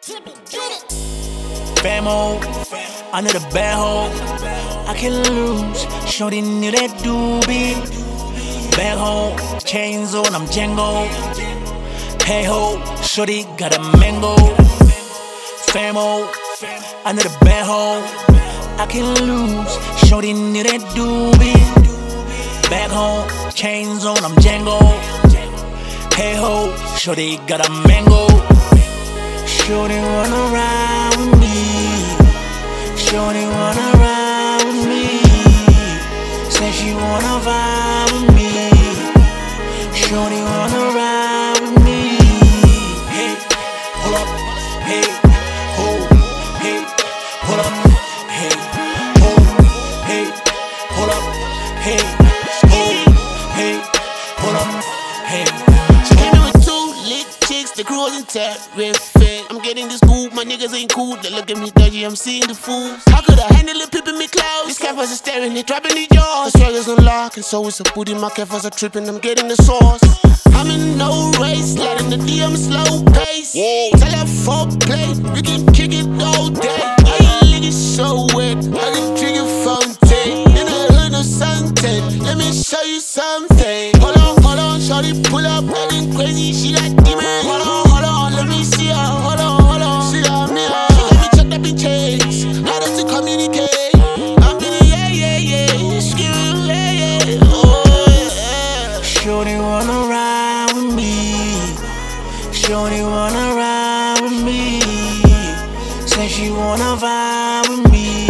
Famo, under the bad hole, I can lose. Shorty knew that doobie. Back home, chains on, I'm Django. Hey ho, shorty got a mango. Famo, under the bad hole, I can lose. Shorty knew that doobie. Back home, chains on, I'm Django. Hey ho, shorty got a mango. Shorty wanna ride with me. Shorty wanna ride with me. Say she wanna vibe with me. Shorty wanna ride with me. Hey, hold up. Hey, hold. Hey, hold up. Hey, hold. Hey, hold up. Hey, hold. Hey, hold up. Hey. Came in with two lit chicks, the crew wasn't terrific. I'm getting this good, my niggas ain't cool. They look at me dodgy, I'm seeing the fools. How could I handle it, pippin' me close? These cameras are staring, they dropping the jaws. The swagger's unlocked, and so is the booty. My cameras are tripping, I'm getting the sauce. I'm in no race, letting the DM slow pace. Tell her for play, we can kick it all day. I ain't it so wet, I can drink it fountain. In the hood of suntan, let me show you something. Hold on, shorty pull up, acting crazy, she got demons. Hold on, let me see her. Hold on, she got me. She got me checked up in chains. How does it communicate? I'm feeling yeah, screaming yeah, oh yeah. Shorty wanna ride with me. Shorty wanna ride with me. Say she wanna vibe with me.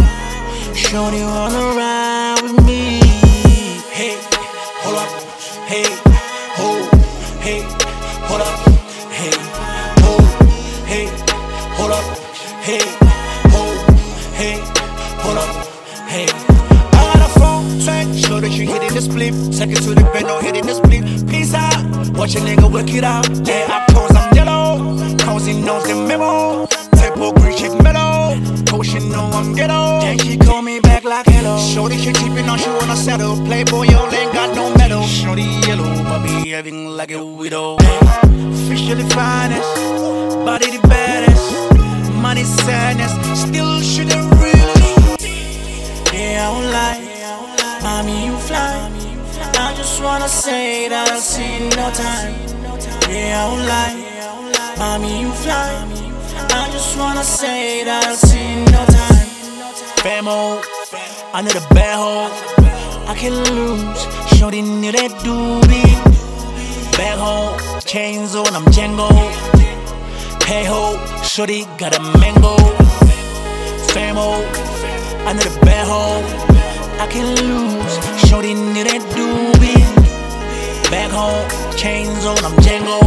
Shorty wanna ride with me. Hey, hold up. Hey, hold. Hey, hold up. Hey, hold. Hey, hold up. Hey, hold. Hey, hold up. Hey. I got a phone track, show that you hitting the split. Second to the bend, no hitting the split. Peace out, watch a nigga work it out. Yeah, I pose, I'm yellow. Cozy knows the memo. Tempo green, chick mellow. Coach, you know I'm ghetto. Then she call me back like hello. Shorty, she keeping on, she wanna settle. Playboy, yo, ain't got no medal. Shorty yellow, but behaving like a widow. Officially finest, body the baddest. Money sadness, still shouldn't really. Yeah, I won't lie, mommy, you fly. I just wanna say that I'll see you in no time. Yeah, I won't lie, mommy, you fly. I just wanna say that I'll see you in no time. Famo, under the bad hole, I can lose. Shorty knew that doobie. Back home, chains on, I'm Django. Hey ho, shorty got a mango. Famo, under the bad hole, I can lose. Shorty knew that doobie. Back home, chains on, I'm Django.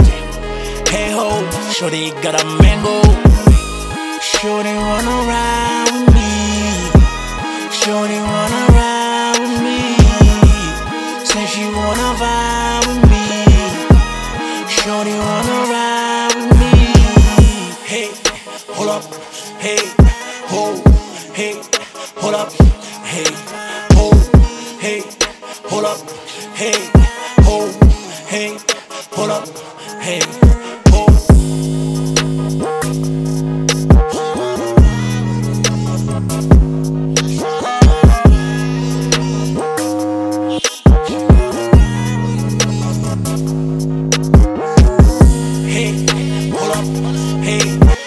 Hey ho, shorty got a mango. Shorty wanna ride with me. Shorty wanna ride with me. Say she wanna vibe with me. Shorty wanna ride with me. Hey, hold up. Hey, hold. Hey, hold up. Hey, hold. Hey, hold up. Hey, hold. Hey, hold up. Hey, hold. Hey, hold up. Hey.